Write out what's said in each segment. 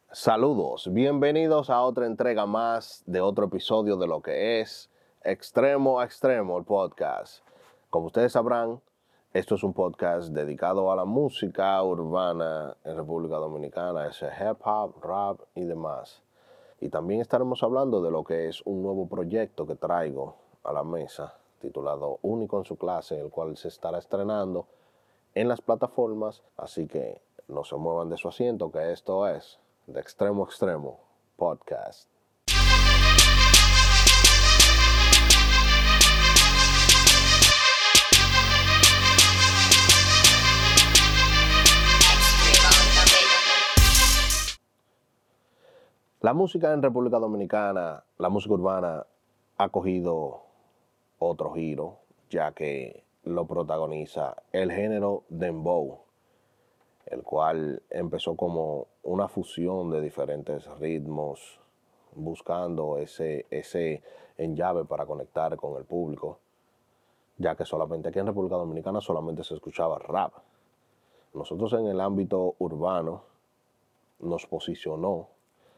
Saludos, bienvenidos a otra entrega más de otro episodio de lo que es Extremo a Extremo, el podcast. Como ustedes sabrán, esto es un podcast dedicado a la música urbana en República Dominicana, ese hip hop, rap y demás. Y también estaremos hablando de lo que es un nuevo proyecto que traigo a la mesa, titulado Único en su clase, el cual se estará estrenando en las plataformas, así que no se muevan de su asiento, que esto es De Extremo a Extremo Podcast. La música en República Dominicana, la música urbana, ha cogido otro giro, ya que lo protagoniza el género dembow, el cual empezó como una fusión de diferentes ritmos, buscando ese enllave para conectar con el público, ya que solamente aquí en República Dominicana solamente se escuchaba rap. Nosotros en el ámbito urbano nos posicionó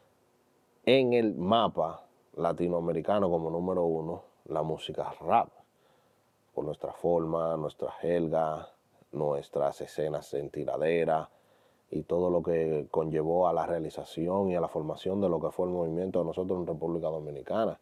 en el mapa latinoamericano como número uno la música rap, por nuestra forma, nuestra jerga, nuestras escenas en tiradera y todo lo que conllevó a la realización y a la formación de lo que fue el movimiento de nosotros en República Dominicana.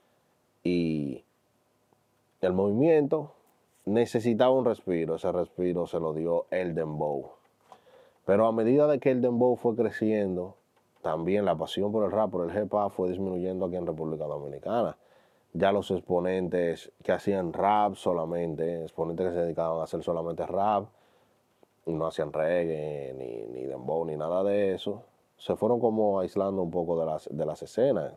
Y el movimiento necesitaba un respiro, ese respiro se lo dio el dembow. Pero a medida de que el dembow fue creciendo, también la pasión por el rap, por el hip hop fue disminuyendo aquí en República Dominicana. Ya los exponentes que hacían rap solamente, exponentes que se dedicaban a hacer solamente rap, no hacían reggae, ni dembow, ni nada de eso, se fueron como aislando un poco de las escenas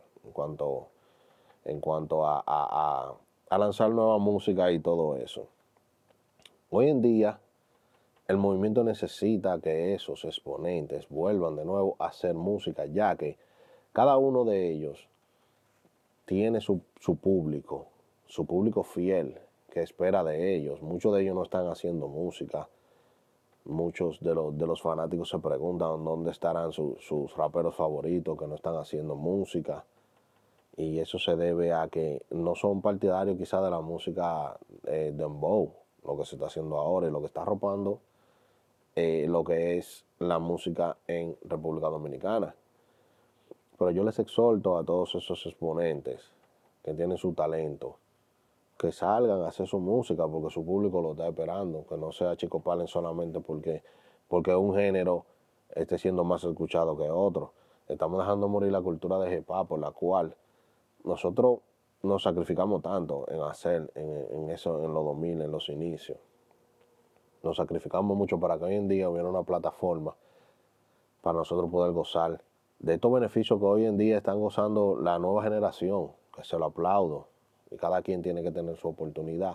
en cuanto a lanzar nueva música y todo eso. Hoy en día, el movimiento necesita que esos exponentes vuelvan de nuevo a hacer música, ya que cada uno de ellos tiene su público fiel que espera de ellos. Muchos de ellos no están haciendo música. Muchos de los fanáticos se preguntan dónde estarán sus raperos favoritos que no están haciendo música. Y eso se debe a que no son partidarios quizás de la música dembow, lo que se está haciendo ahora y lo que está arropando lo que es la música en República Dominicana. Pero yo les exhorto a todos esos exponentes que tienen su talento, que salgan a hacer su música porque su público lo está esperando, que no sea Chico Palen solamente porque un género esté siendo más escuchado que otro. Estamos dejando morir la cultura de hip hop, por la cual nosotros nos sacrificamos tanto en hacer en eso, en los 2000, en los inicios. Nos sacrificamos mucho para que hoy en día hubiera una plataforma para nosotros poder gozar de estos beneficios que hoy en día están gozando la nueva generación, que se lo aplaudo. Y cada quien tiene que tener su oportunidad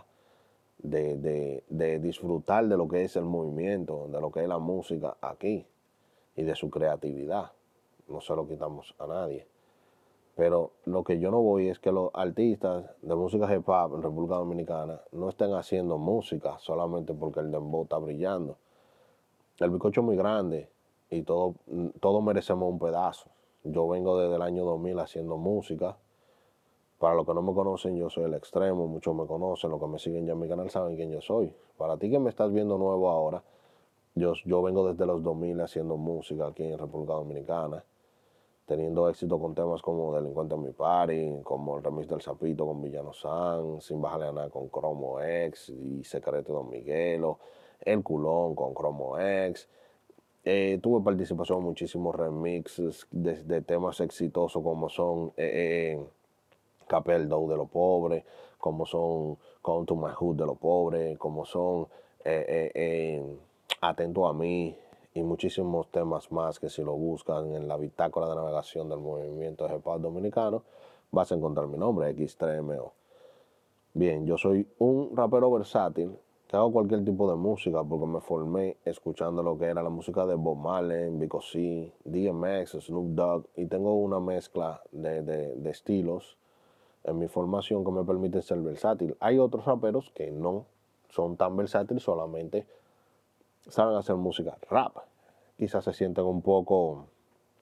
de disfrutar de lo que es el movimiento, de lo que es la música aquí y de su creatividad. No se lo quitamos a nadie. Pero lo que yo no voy es que los artistas de música hip hop en República Dominicana no estén haciendo música solamente porque el dembow está brillando. El bizcocho es muy grande y todos merecemos un pedazo. Yo vengo desde el año 2000 haciendo música. Para los que no me conocen, yo soy el extremo, muchos me conocen, los que me siguen ya en mi canal saben quién yo soy. Para ti que me estás viendo nuevo ahora, yo vengo desde los 2000 haciendo música aquí en República Dominicana, teniendo éxito con temas como Delincuente en mi party, como el remix del Zapito con Villano San, Sin bajarle a nada con Cromo X y Secreto Don Miguelo, El Culón con Cromo X. Tuve participación en muchísimos remixes de temas exitosos como son Capel Dow de los pobres, como son Come to My Hood de los pobres, como son Atento a mí y muchísimos temas más que si lo buscan en la bitácora de navegación del movimiento de hip hop dominicano, vas a encontrar mi nombre, X3MO. Bien, yo soy un rapero versátil que hago cualquier tipo de música porque me formé escuchando lo que era la música de Bob Marley, Vico C, DMX, Snoop Dogg y tengo una mezcla de estilos en mi formación que me permite ser versátil. Hay otros raperos que no son tan versátiles, solamente saben hacer música rap. Quizás se sienten un poco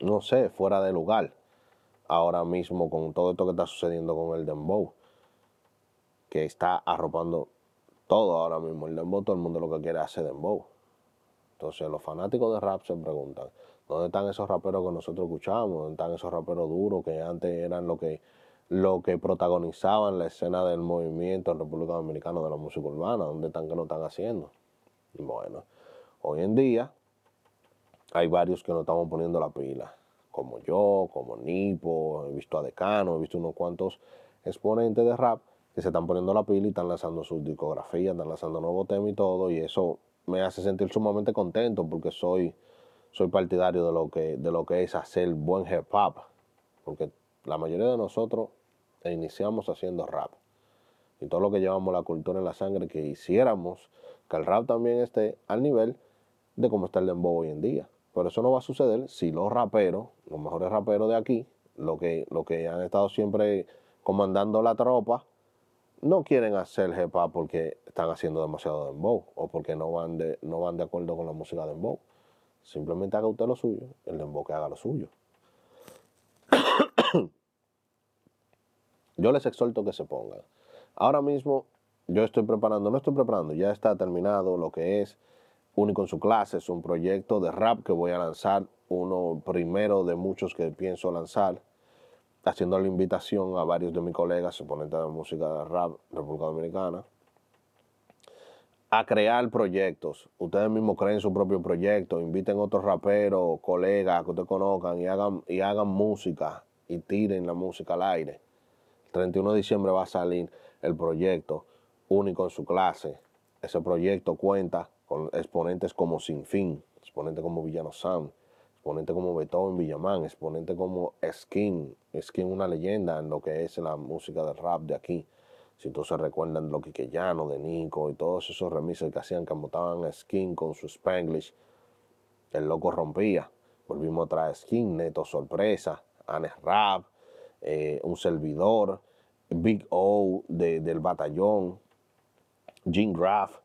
no sé, fuera de lugar. Ahora mismo con todo esto que está sucediendo con el dembow, que está arropando todo ahora mismo. El dembow, todo el mundo lo que quiere es hacer dembow. Entonces los fanáticos de rap se preguntan, ¿dónde están esos raperos que nosotros escuchamos? ¿Dónde están esos raperos duros que antes eran lo que protagonizaban la escena del movimiento en República Dominicana de la música urbana? ¿Dónde están que no están haciendo? Bueno, hoy en día hay varios que nos estamos poniendo la pila, como yo, como Nipo, he visto a Decano, he visto unos cuantos exponentes de rap que se están poniendo la pila y están lanzando sus discografías, están lanzando nuevos temas y todo, y eso me hace sentir sumamente contento porque soy partidario de lo que es hacer buen hip hop, porque la mayoría de nosotros iniciamos haciendo rap y todo lo que llevamos la cultura en la sangre, que hiciéramos que el rap también esté al nivel de cómo está el dembow hoy en día. Pero eso no va a suceder si los raperos, los mejores raperos de aquí, lo que han estado siempre comandando la tropa, no quieren hacer hip hop porque están haciendo demasiado dembow o porque no van de acuerdo con la música dembow. Simplemente haga usted lo suyo, el dembow que haga lo suyo. Yo les exhorto que se pongan. Ahora mismo yo estoy preparando, no estoy preparando, ya está terminado lo que es Único en su clase. Es un proyecto de rap que voy a lanzar, uno primero de muchos que pienso lanzar, haciendo la invitación a varios de mis colegas, exponentes de música de rap República Dominicana, a crear proyectos. Ustedes mismos creen su propio proyecto, inviten otros raperos, colegas que ustedes conozcan y hagan música y tiren la música al aire. El 31 de diciembre va a salir el proyecto Único en su clase. Ese proyecto cuenta con exponentes como Sinfín, exponentes como Villano Sam, exponentes como Beethoven Villamán, exponentes como Skin, una leyenda en lo que es la música del rap de aquí. Si todos se recuerdan de lo Quiqueyano, de Nico y todos esos remixes que hacían, que montaban a Skin con su Spanglish, el loco rompía. Volvimos a traer Skin, Neto Sorpresa, Anes Rap, un servidor, Big O del Batallón, Jim Graff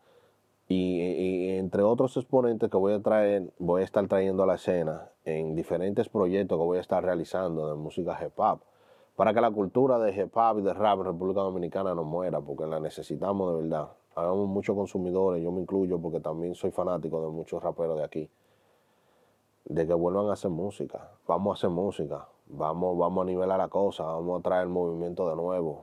y entre otros exponentes que voy a estar trayendo a la escena en diferentes proyectos que voy a estar realizando de música hip hop, para que la cultura de hip hop y de rap en República Dominicana no muera, porque la necesitamos de verdad. Habemos muchos consumidores, yo me incluyo porque también soy fanático de muchos raperos de aquí, de que vuelvan a hacer música. Vamos a hacer música, vamos a nivelar la cosa, vamos a traer el movimiento de nuevo,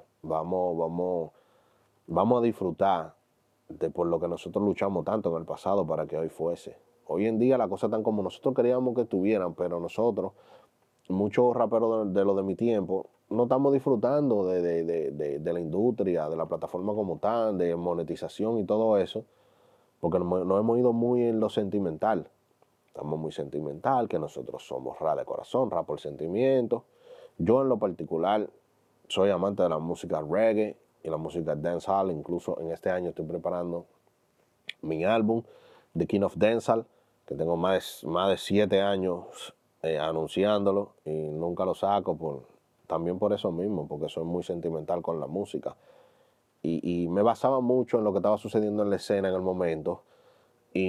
vamos a disfrutar de por lo que nosotros luchamos tanto en el pasado para que hoy fuese. Hoy en día las cosas están como nosotros queríamos que estuvieran, pero nosotros, muchos raperos de lo de mi tiempo, no estamos disfrutando de la industria, de la plataforma como tal, de monetización y todo eso, porque nos hemos ido muy en lo sentimental. Estamos muy sentimental, que nosotros somos rap de corazón, rap por sentimiento. Yo en lo particular soy amante de la música reggae y la música dancehall. Incluso en este año estoy preparando mi álbum, The King of Dancehall, que tengo más de 7 años anunciándolo y nunca lo saco también por eso mismo, porque soy muy sentimental con la música. Y me basaba mucho en lo que estaba sucediendo en la escena en el momento y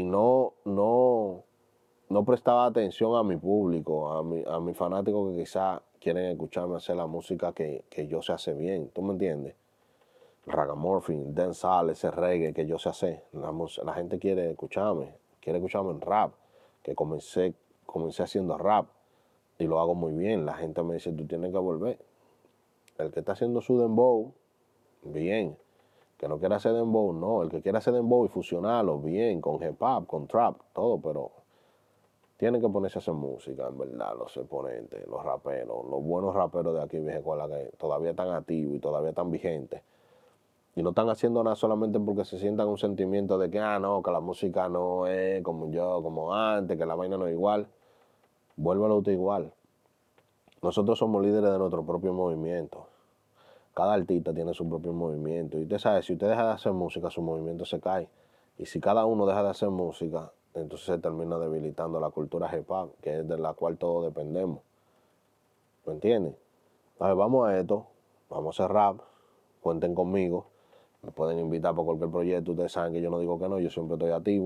no prestaba atención a mi público, a mi fanático que quizá quieren escucharme hacer la música que yo sé hacer bien. ¿Tú me entiendes? Ragamuffin, dancehall, ese reggae que yo sé hacer. La gente quiere escucharme en rap, que comencé haciendo rap y lo hago muy bien. La gente me dice, tú tienes que volver. El que está haciendo su dembow, bien. Que no quiere hacer dembow, no. El que quiere hacer dembow y fusionarlo, bien, con hip hop, con trap, todo, pero tienen que ponerse a hacer música, en verdad, los exponentes, los raperos, los buenos raperos de aquí, vieja escuela, que todavía están activos y todavía están vigentes. Y no están haciendo nada solamente porque se sientan un sentimiento de que, no, que la música no es como yo, como antes, que la vaina no es igual. Vuélvalo usted igual. Nosotros somos líderes de nuestro propio movimiento. Cada artista tiene su propio movimiento. Y usted sabe, si usted deja de hacer música, su movimiento se cae. Y si cada uno deja de hacer música, entonces se termina debilitando la cultura hip hop, que es de la cual todos dependemos. ¿Me entienden? Entonces vamos a esto, vamos a hacer rap, cuenten conmigo, me pueden invitar por cualquier proyecto, ustedes saben que yo no digo que no, yo siempre estoy activo.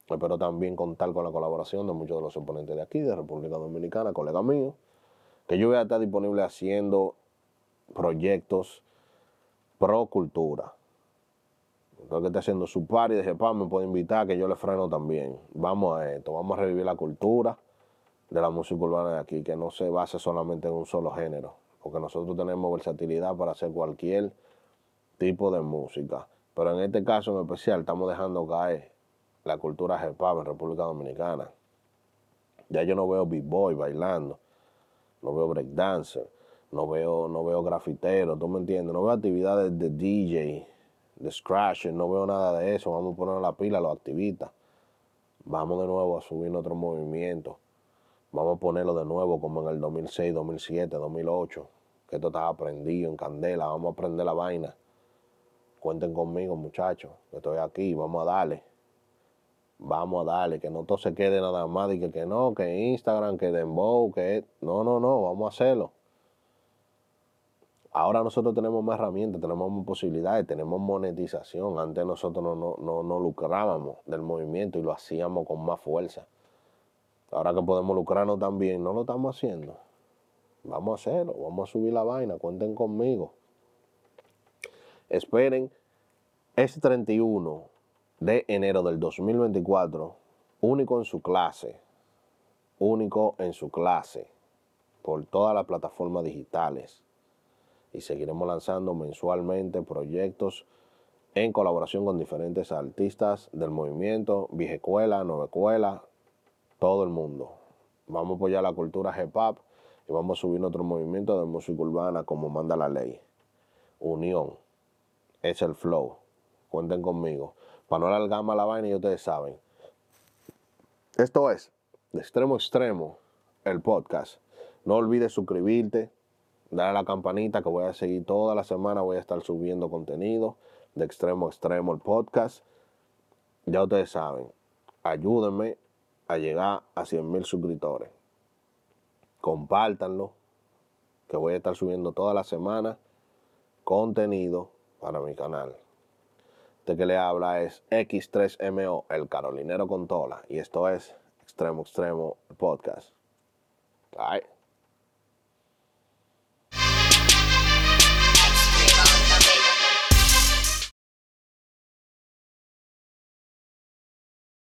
Espero también contar con la colaboración de muchos de los oponentes de aquí, de República Dominicana, colegas míos, que yo voy a estar disponible haciendo proyectos pro cultura. Todo el que esté haciendo su party de hip hop me puede invitar, que yo le freno también. Vamos a esto, vamos a revivir la cultura de la música urbana de aquí, que no se base solamente en un solo género, porque nosotros tenemos versatilidad para hacer cualquier tipo de música. Pero en este caso en especial estamos dejando caer la cultura hip hop en República Dominicana. Ya yo no veo b-boy bailando, no veo breakdancer, no veo grafitero, ¿tú me entiendes? No veo actividades de DJ, de scratcher, no veo nada de eso. Vamos a poner la pila a los activistas. Vamos de nuevo a subir otro movimiento. Vamos a ponerlo de nuevo como en el 2006, 2007, 2008, que esto estaba prendido en candela. Vamos a prender la vaina. Cuenten conmigo, muchachos, que estoy aquí. Vamos a darle. Vamos a darle, que no todo se quede nada más y que no, que Instagram, que Dembow, que... No, vamos a hacerlo. Ahora nosotros tenemos más herramientas, tenemos más posibilidades, tenemos monetización. Antes nosotros no lucrábamos del movimiento y lo hacíamos con más fuerza. Ahora que podemos lucrarnos también, no lo estamos haciendo. Vamos a hacerlo, vamos a subir la vaina, cuenten conmigo. Esperen este 31 de enero del 2024, único en su clase, por todas las plataformas digitales. Y seguiremos lanzando mensualmente proyectos en colaboración con diferentes artistas del movimiento, vieja escuela, nueva escuela, todo el mundo. Vamos a apoyar la cultura hip hop y vamos a subir otro movimiento de música urbana como manda la ley. Unión es el flow. Cuenten conmigo. Para no alargar más la vaina, y ustedes saben. Esto es De Extremo a Extremo, el podcast. No olvides suscribirte, darle a la campanita, que voy a seguir toda la semana. Voy a estar subiendo contenido de Extremo a Extremo, el podcast. Ya ustedes saben. Ayúdenme a llegar a 100,000 suscriptores. Compártanlo, que voy a estar subiendo toda la semana contenido para mi canal. Este que le habla es X3MO, el Carolinero con Tola. Y esto es Extremo a Extremo Podcast. All right.